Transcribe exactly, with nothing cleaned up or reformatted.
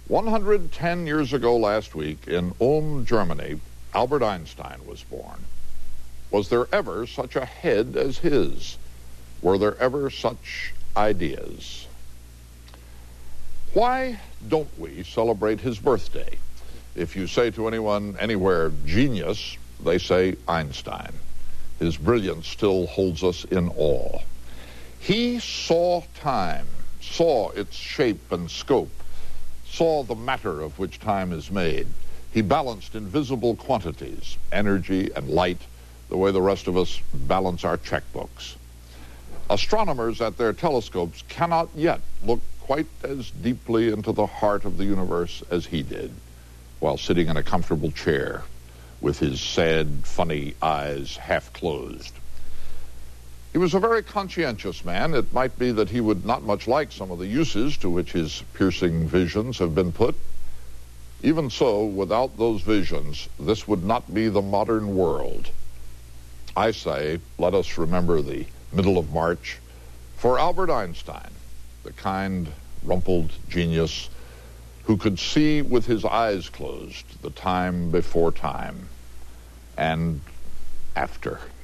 one hundred ten years ago last week in Ulm, Germany, Albert Einstein was born. Was there ever such a head as his? Were there ever such ideas? Why don't we celebrate his birthday? If you say to anyone anywhere, genius, they say Einstein. His brilliance still holds us in awe. He saw time, saw its shape and scope, saw the matter of which time is made. He balanced invisible quantities, energy and light, the way the rest of us balance our checkbooks. Astronomers at their telescopes cannot yet look quite as deeply into the heart of the universe as he did, while sitting in a comfortable chair with his sad, funny eyes half closed. He was a very conscientious man. It might be that he would not much like some of the uses to which his piercing visions have been put. Even so, without those visions, this would not be the modern world. I say, let us remember the middle of March for Albert Einstein, the kind, rumpled genius who could see with his eyes closed the time before time and after.